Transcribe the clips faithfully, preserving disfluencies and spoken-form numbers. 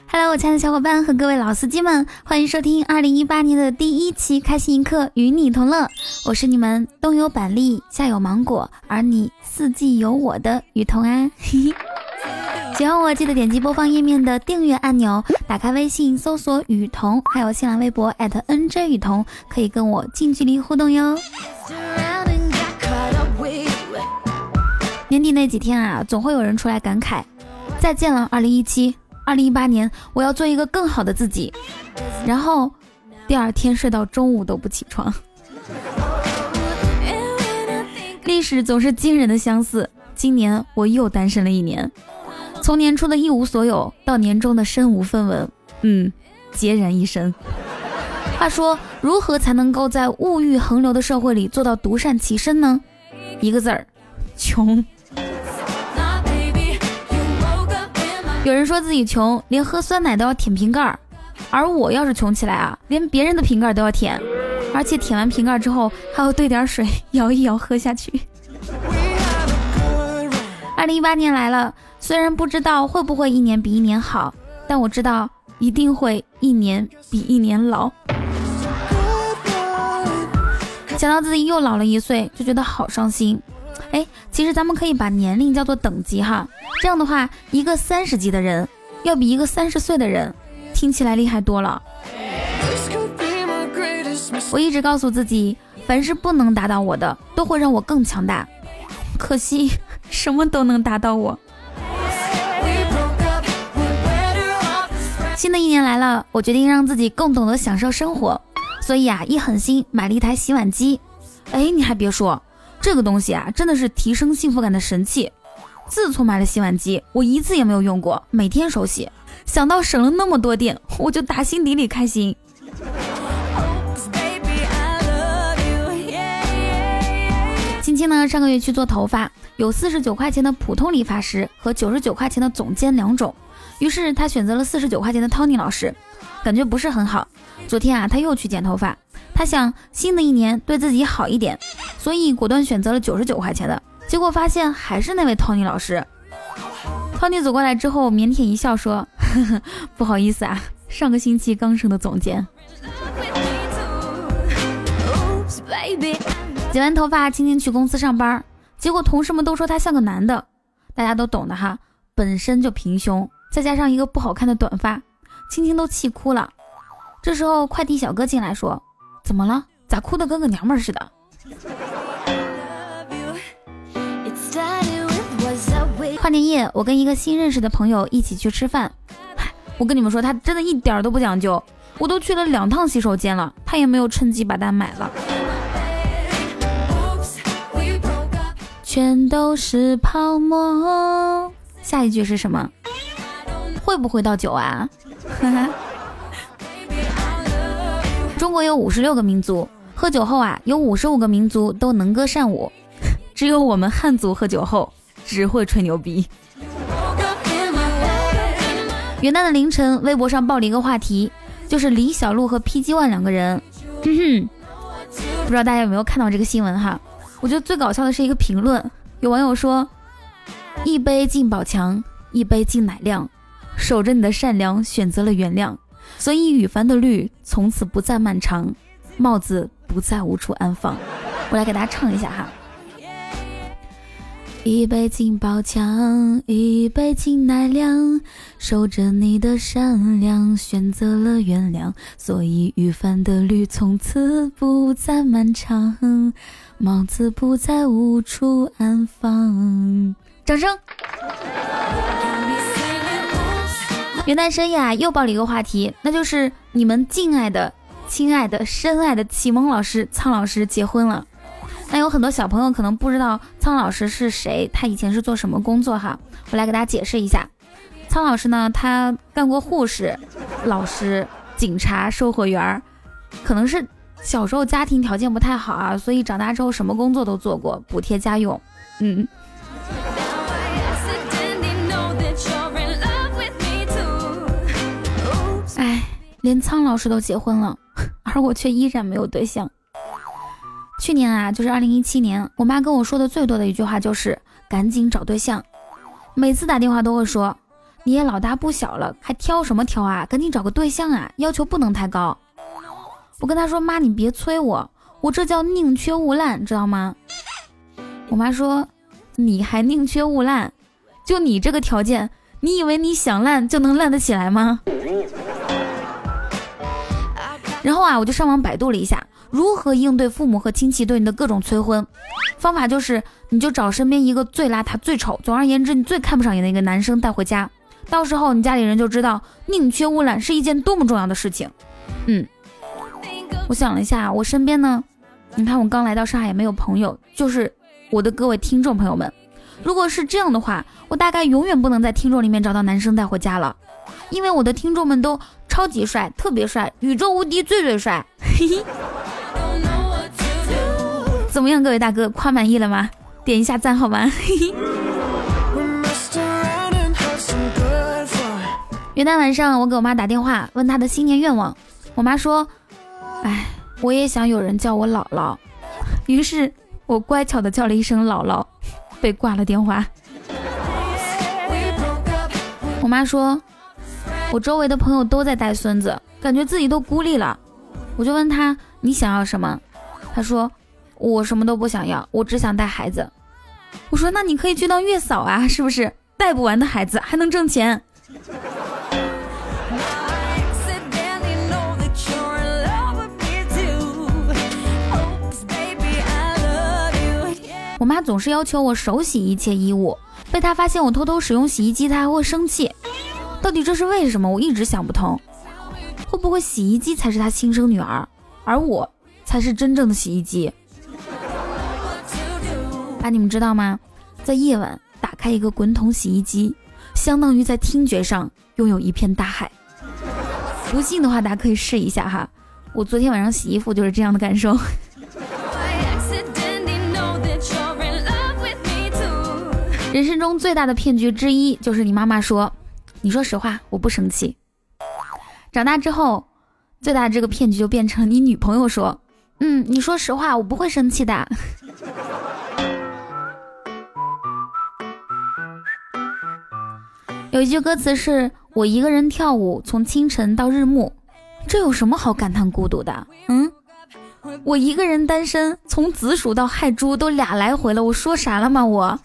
Hello， 我亲爱的小伙伴和各位老司机们，欢迎收听二零一八年的第一期开心一刻与你同乐，我是你们冬有板栗夏有芒果，而你四季有我的雨桐啊。喜欢我记得点击播放页面的订阅按钮，打开微信搜索雨桐，还有新浪微博 at N J 雨桐，可以跟我近距离互动哟。年底那几天啊，总会有人出来感慨，再见了二零一七，二零一八年我要做一个更好的自己，然后第二天睡到中午都不起床。历史总是惊人的相似，今年我又单身了一年，从年初的一无所有到年终的身无分文，嗯，孑然一身。话说如何才能够在物欲横流的社会里做到独善其身呢？一个字儿，穷。有人说自己穷，连喝酸奶都要舔瓶盖，而我要是穷起来啊，连别人的瓶盖都要舔，而且舔完瓶盖之后还要兑点水摇一摇喝下去。二零一八年来了，虽然不知道会不会一年比一年好，但我知道一定会一年比一年老。想到自己又老了一岁，就觉得好伤心。哎，其实咱们可以把年龄叫做等级哈，这样的话，一个三十级的人要比一个三十岁的人听起来厉害多了。我一直告诉自己，凡是不能打倒我的，都会让我更强大。可惜，什么都能打倒我。新的一年来了，我决定让自己更懂得享受生活，所以啊，一狠心买了一台洗碗机。哎，你还别说，这个东西啊，真的是提升幸福感的神器。自从买了洗碗机，我一次也没有用过，每天手洗。想到省了那么多电，我就打心底里开心。亲戚呢，上个月去做头发，有四十九块钱的普通理发师和九十九块钱的总监两种，于是他选择了四十九块钱的 Tony 老师，感觉不是很好。昨天啊，他又去剪头发，他想新的一年对自己好一点，所以果断选择了九十九块钱的，结果发现还是那位 Tony 老师。Tony 走过来之后腼腆一笑说，呵呵，不好意思啊，上个星期刚升的总监。剪完头发，青青去公司上班，结果同事们都说他像个男的，大家都懂的哈，本身就平胸，再加上一个不好看的短发，青青都气哭了。这时候快递小哥进来说，怎么了？咋哭得跟个娘们儿似的？跨年夜，我跟一个新认识的朋友一起去吃饭，我跟你们说，他真的一点都不讲究，我都去了两趟洗手间了，他也没有趁机把单买了。全都是泡沫。下一句是什么？会不会倒酒啊？中国有五十六个民族，喝酒后啊，有五十五个民族都能歌善舞，只有我们汉族喝酒后只会吹牛逼。元旦的凌晨，微博上爆了一个话题，就是李小璐和 P G One 两个人。嗯哼，不知道大家有没有看到这个新闻哈？我觉得最搞笑的是一个评论，有网友说，一杯敬宝强，一杯敬乃亮，守着你的善良选择了原谅，所以羽凡的绿从此不再漫长，帽子不再无处安放。我来给大家唱一下哈。一杯敬宝强，一杯敬乃亮，守着你的善良选择了原谅，所以羽凡的绿从此不再漫长，帽子不再无处安放。掌声。元旦深夜啊，又爆了一个话题，那就是你们敬爱的、亲爱的、深爱的启蒙老师苍老师结婚了。那有很多小朋友可能不知道苍老师是谁，他以前是做什么工作哈，我来给大家解释一下。苍老师呢，他干过护士、老师、警察、售货员，可能是小时候家庭条件不太好啊，所以长大之后什么工作都做过，补贴家用。嗯。哎，连苍老师都结婚了，而我却依然没有对象。去年啊，就是二零一七年，我妈跟我说的最多的一句话就是赶紧找对象。每次打电话都会说， 你也老大不小了，还挑什么挑啊？赶紧找个对象啊，要求不能太高。我跟他说，妈你别催我，我这叫宁缺毋滥，知道吗？我妈说，你还宁缺毋滥？就你这个条件，你以为你想烂就能烂得起来吗？然后啊，我就上网百度了一下如何应对父母和亲戚对你的各种催婚。方法就是，你就找身边一个最邋遢、最丑，总而言之你最看不上眼的一个男生带回家，到时候你家里人就知道宁缺毋滥是一件多么重要的事情。嗯，我想了一下，我身边呢，你看我刚来到上海也没有朋友，就是我的各位听众朋友们，如果是这样的话，我大概永远不能在听众里面找到男生带回家了，因为我的听众们都超级帅，特别帅，宇宙无敌最最帅。嘿嘿，怎么样，各位大哥，夸满意了吗？点一下赞好吗？嘿嘿。元旦晚上，我给我妈打电话问她的新年愿望，我妈说，哎，我也想有人叫我姥姥。于是我乖巧的叫了一声姥姥，被挂了电话。我妈说，我周围的朋友都在带孙子，感觉自己都孤立了。我就问她，你想要什么？她说，我什么都不想要，我只想带孩子。我说，那你可以去当月嫂啊，是不是？带不完的孩子还能挣钱。我妈总是要求我手洗一切衣物，被她发现我偷偷使用洗衣机，她还会生气。到底这是为什么？我一直想不通。会不会洗衣机才是她亲生女儿，而我才是真正的洗衣机？啊，你们知道吗？在夜晚打开一个滚筒洗衣机，相当于在听觉上拥有一片大海。不信的话，大家可以试一下哈。我昨天晚上洗衣服就是这样的感受。人生中最大的骗局之一就是你妈妈说，你说实话我不生气。长大之后最大的这个骗局就变成你女朋友说，嗯，你说实话我不会生气的。有一句歌词是，我一个人跳舞从清晨到日暮，这有什么好感叹孤独的？嗯，我一个人单身从子鼠到亥猪都俩来回了，我说啥了吗？我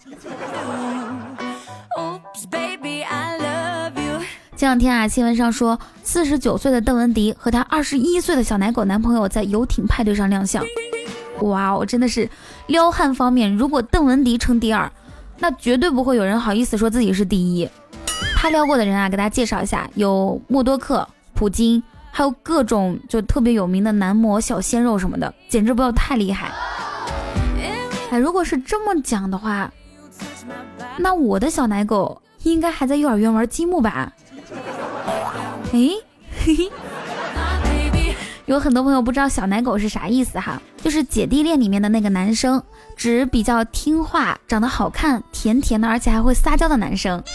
这两天啊，新闻上说四十九岁的邓文迪和他二十一岁的小奶狗男朋友在游艇派对上亮相。哇哦，真的是撩汉方面，如果邓文迪称第二，那绝对不会有人好意思说自己是第一。他撩过的人啊，给大家介绍一下，有默多克、普京，还有各种就特别有名的男模、小鲜肉什么的，简直不要太厉害。哎，如果是这么讲的话，那我的小奶狗应该还在幼儿园玩积木吧？哎，嘿嘿，有很多朋友不知道小奶狗是啥意思哈，就是姐弟恋里面的那个男生，指比较听话、长得好看、甜甜的，而且还会撒娇的男生。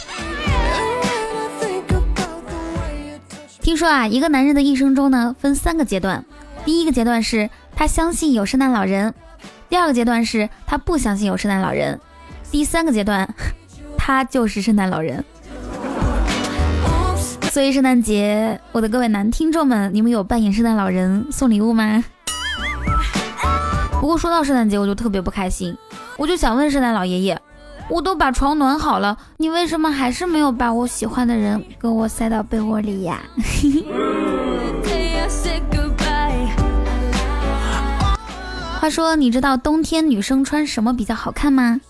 听说啊，一个男人的一生中呢，分三个阶段。第一个阶段是他相信有圣诞老人，第二个阶段是他不相信有圣诞老人，第三个阶段，他就是圣诞老人。所以圣诞节，我的各位男听众们，你们有扮演圣诞老人送礼物吗？不过说到圣诞节，我就特别不开心，我就想问圣诞老爷爷，我都把床暖好了，你为什么还是没有把我喜欢的人跟我塞到被窝里呀？话说，你知道冬天女生穿什么比较好看吗？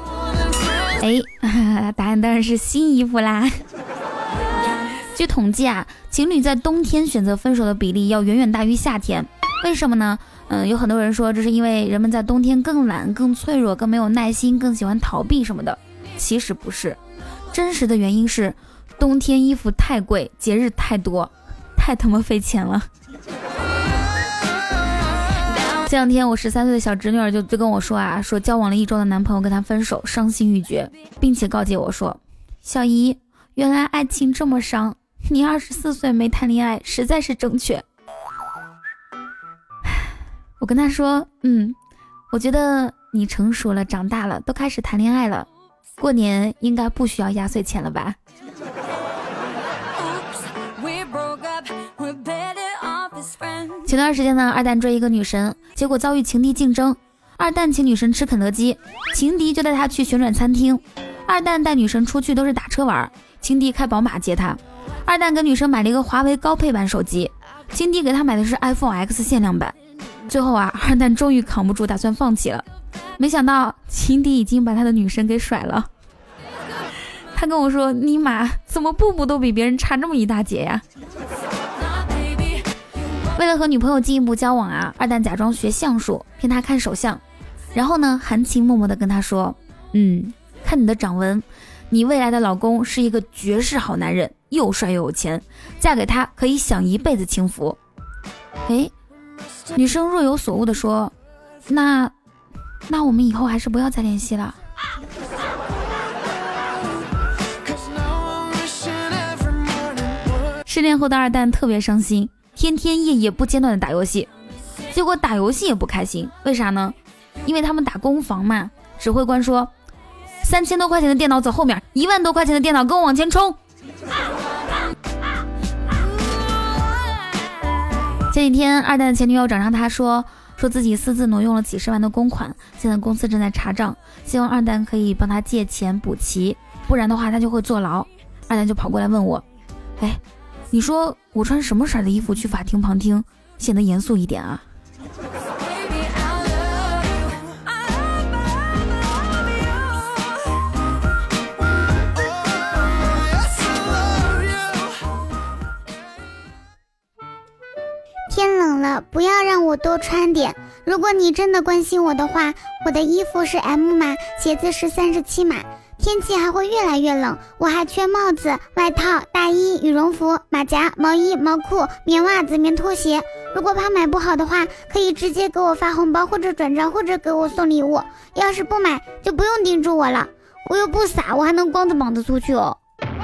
哎，答案当然是新衣服啦。据统计啊，情侣在冬天选择分手的比例要远远大于夏天。为什么呢？嗯，有很多人说这是因为人们在冬天更懒、更脆弱、更没有耐心、更喜欢逃避什么的。其实不是，真实的原因是冬天衣服太贵，节日太多，太他妈费钱了。这两天我十三岁的小侄女儿就就跟我说啊，说交往了一周的男朋友跟她分手，伤心欲绝，并且告诫我说，小姨，原来爱情这么伤，你二十四岁没谈恋爱实在是正确。我跟他说，嗯，我觉得你成熟了，长大了，都开始谈恋爱了，过年应该不需要压岁钱了吧。 前段时间呢，二蛋追一个女神，结果遭遇情敌竞争。二蛋请女神吃肯德基，情敌就带她去旋转餐厅。二蛋带女神出去都是打车玩，情敌开宝马接她。二蛋给女神买了一个华为高配版手机，情敌给她买的是 iPhone X 限量版。最后啊，二蛋终于扛不住，打算放弃了。没想到情敌已经把他的女神给甩了。他跟我说：“尼玛，怎么步步都比别人差这么一大截呀？”为了和女朋友进一步交往啊，二蛋假装学相术，骗她看手相，然后呢，含情脉脉地跟她说：“嗯，看你的掌纹，你未来的老公是一个绝世好男人，又帅又有钱，嫁给他可以享一辈子清福。”诶，女生若有所悟地说：“那，那我们以后还是不要再联系了。”失恋后的二蛋特别伤心，天天夜夜不间断的打游戏，结果打游戏也不开心，为啥呢？因为他们打攻防嘛，指挥官说三千多块钱的电脑走后面，一万多块钱的电脑跟我往前冲。前几天二蛋的前女友找上他说说自己私自挪用了几十万的公款，现在公司正在查账，希望二蛋可以帮他借钱补齐，不然的话他就会坐牢。二蛋就跑过来问我，哎，你说我穿什么色的衣服去法庭旁听，显得严肃一点啊？ 天冷了，不要让我多穿点。如果你真的关心我的话，我的衣服是 M 码，鞋子是三十七码。天气还会越来越冷，我还缺帽子、外套、大衣、羽绒服、马甲、毛衣、毛裤、棉袜子、棉拖鞋。如果怕买不好的话，可以直接给我发红包或者转账，或者给我送礼物。要是不买，就不用叮嘱我了。我又不傻，我还能光着膀子出去哦。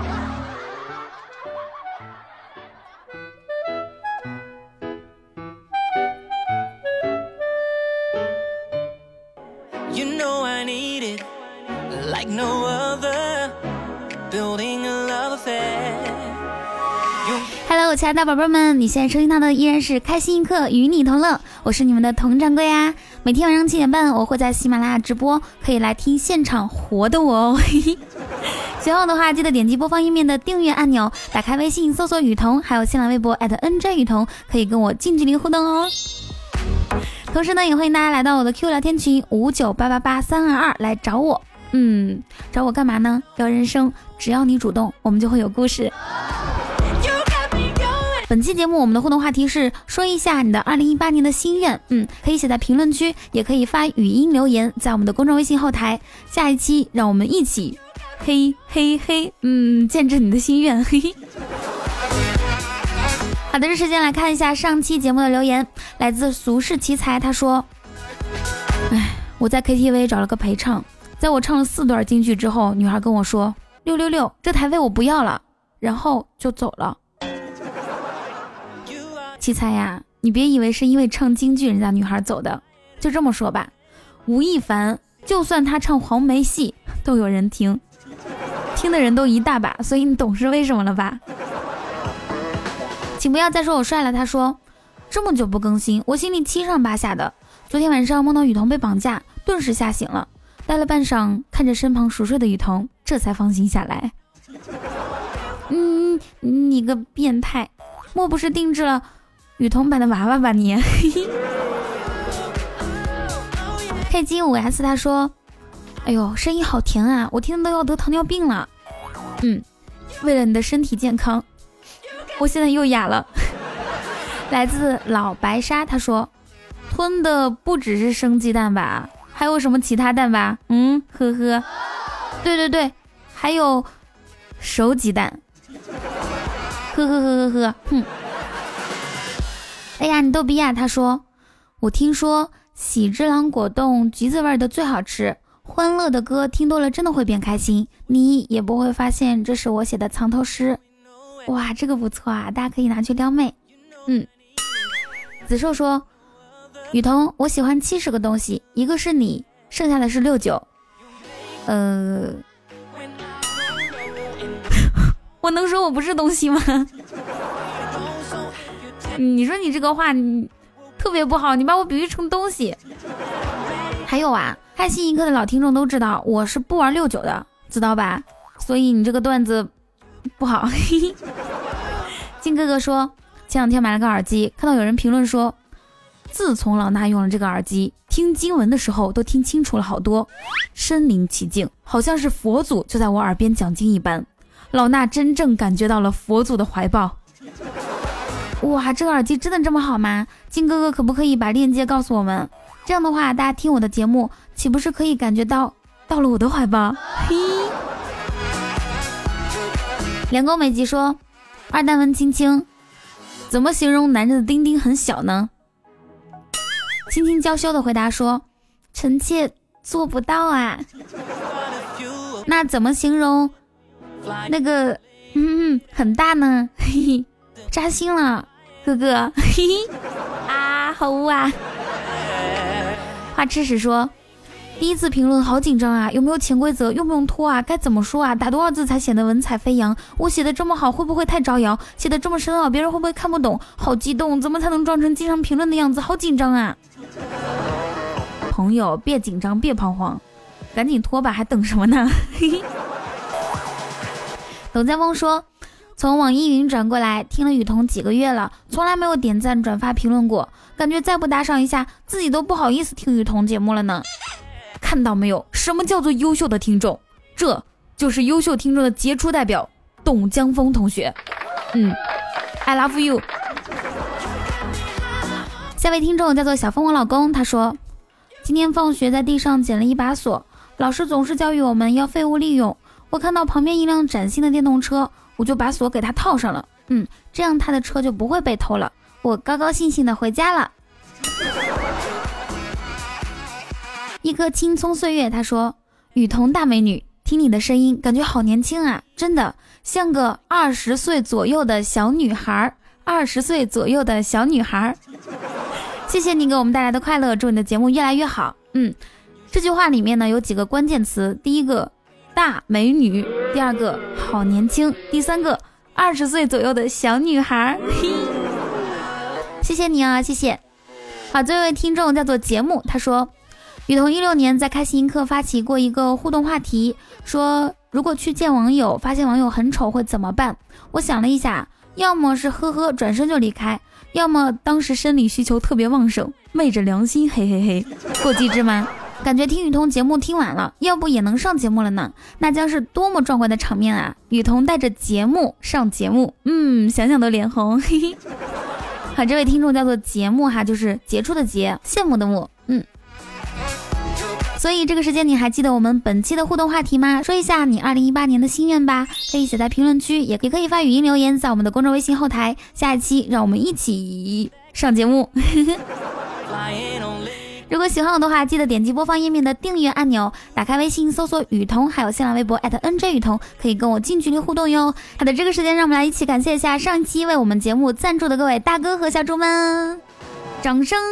You know I need it like no other, building a love affair. Hello， 亲爱的宝贝们，你现在收听到的依然是开心一刻与你同乐，我是你们的佟掌柜啊。每天晚上七点半，我会在喜马拉雅直播，可以来听现场活的我哦。喜欢我的话，记得点击播放页面的订阅按钮，打开微信搜索雨桐，还有新浪微博 at N J 雨桐，可以跟我近距离互动哦。同时呢，也欢迎大家来到我的 Q 聊天群五九八八八三二二来找我。嗯，找我干嘛呢？聊人生，只要你主动，我们就会有故事。本期节目我们的互动话题是说一下你的二零一八年的心愿，嗯，可以写在评论区，也可以发语音留言在我们的公众微信后台。下一期让我们一起嘿嘿嘿，嗯，见证你的心愿，嘿嘿。好的，这时间来看一下上期节目的留言，来自俗世奇才，他说：哎，我在 K T V 找了个陪唱，在我唱了四段京剧之后，女孩跟我说六六六，这台位我不要了，然后就走了。奇才呀，你别以为是因为唱京剧人家女孩走的，就这么说吧，吴亦凡就算他唱黄梅戏都有人听，听的人都一大把，所以你懂是为什么了吧？请不要再说我帅了，他说这么久不更新，我心里七上八下的。昨天晚上梦到雨桐被绑架，顿时吓醒了，待了半晌，看着身旁熟睡的雨桐，这才放心下来。嗯，你个变态，莫不是定制了雨桐版的娃娃吧你？K G 五 S 他说，哎呦，声音好甜啊，我听都要得糖尿病了。嗯，为了你的身体健康，我现在又哑了。来自老白鲨他说，吞的不只是生鸡蛋吧，还有什么其他蛋吧？嗯，呵呵，对对对，还有熟鸡蛋，呵呵呵呵呵，哼。哎呀，你逗逼呀！他说，我听说喜之郎果冻橘子味的最好吃，欢乐的歌听多了真的会变开心，你也不会发现这是我写的藏头诗。哇，这个不错啊，大家可以拿去撩妹。嗯，子寿说，雨桐，我喜欢七十个东西，一个是你，剩下的是六九。呃，我能说我不是东西吗？你说你这个话，你特别不好，你把我比喻成东西。还有啊，开心一刻的老听众都知道我是不玩六九的，知道吧？所以你这个段子不好。金哥哥说前两天买了个耳机，看到有人评论说自从老衲用了这个耳机，听经文的时候都听清楚了好多，身临其境，好像是佛祖就在我耳边讲经一般，老衲真正感觉到了佛祖的怀抱。哇，这个耳机真的这么好吗？金哥哥可不可以把链接告诉我们？这样的话大家听我的节目岂不是可以感觉到到了我的怀抱？嘿，连宫美吉说二蛋问青青怎么形容男人的丁丁很小呢？青青娇羞的回答说臣妾做不到啊。那怎么形容那个嗯很大呢？嘿嘿，扎心了哥哥。嘿嘿啊，好污啊。花痴屎说第一次评论好紧张啊，有没有潜规则，用不用拖啊，该怎么说啊，打多少字才显得文采飞扬，我写的这么好会不会太招摇，写的这么深奥别人会不会看不懂，好激动，怎么才能装成经常评论的样子，好紧张啊。朋友别紧张别彷徨，赶紧拖吧，还等什么呢？董家峰说从网易云转过来听了雨桐几个月了，从来没有点赞转发评论过，感觉再不打赏一下自己都不好意思听雨桐节目了呢。看到没有，什么叫做优秀的听众？这就是优秀听众的杰出代表董江峰同学。嗯 I love you。 下位听众叫做小峰我老公，他说今天放学在地上捡了一把锁，老师总是教育我们要废物利用，我看到旁边一辆崭新的电动车，我就把锁给他套上了，嗯，这样他的车就不会被偷了，我高高兴兴的回家了。一颗青葱岁月，他说雨桐大美女，听你的声音感觉好年轻啊，真的像个二十岁左右的小女孩，二十岁左右的小女孩。谢谢你给我们带来的快乐，祝你的节目越来越好。嗯，这句话里面呢有几个关键词，第一个大美女，第二个好年轻，第三个二十岁左右的小女孩。谢谢你啊，谢谢。好，这位听众叫做节目，他说雨桐一六年在开心一刻发起过一个互动话题，说如果去见网友发现网友很丑会怎么办。我想了一下，要么是呵呵转身就离开，要么当时生理需求特别旺盛，昧着良心嘿嘿嘿。够机智吗？感觉听雨桐节目听完了，要不也能上节目了呢，那将是多么壮观的场面啊！雨桐带着节目上节目，嗯，想想都脸红。嘿嘿。好，这位听众叫做节目哈，就是杰出的杰，羡慕的慕，嗯。所以这个时间你还记得我们本期的互动话题吗？说一下你二零一八年的心愿吧，可以写在评论区，也可以发语音留言在我们的公众微信后台。下一期让我们一起上节目。如果喜欢我的话，记得点击播放页面的订阅按钮，打开微信搜索雨桐，还有新浪微博 at N J 雨桐，可以跟我近距离互动哟。好的，这个时间让我们来一起感谢一下上一期为我们节目赞助的各位大哥和小猪们，掌声。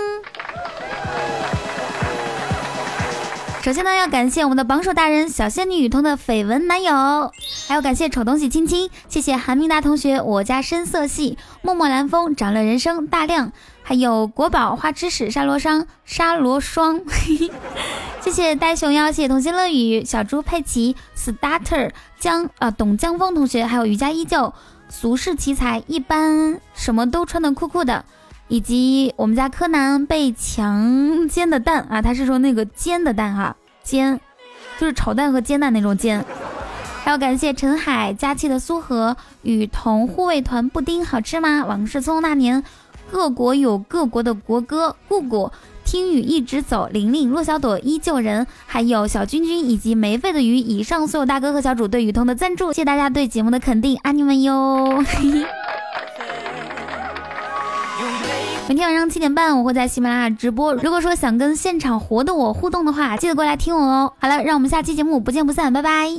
首先呢，要感谢我们的榜首大人小仙女雨桐的绯闻男友，还有感谢丑东西亲亲，谢谢韩明达同学，我家深色系，默默蓝风，长乐人生，大亮，还有国宝花痴屎沙罗商沙罗霜。谢谢呆熊妖，谢谢童心乐语，小猪佩奇 starter 江啊董江峰同学，还有瑜伽依旧，俗世奇才，一般什么都穿的酷酷的，以及我们家柯南被强奸的蛋啊，他是说那个煎的蛋哈，煎就是炒蛋和煎蛋那种煎。还要感谢陈海佳期的苏荷，雨桐护卫团布丁好吃吗？往事匆匆那年，各国有各国的国歌，姑姑听雨一直走，玲玲骆小朵依旧人，还有小君君以及没肺的鱼，以上所有大哥和小主对雨桐的赞助，谢谢大家对节目的肯定，爱你们哟。每天晚上七点半我会在喜马拉雅直播，如果说想跟现场活的我互动的话，记得过来听我哦。好了，让我们下期节目不见不散，拜拜。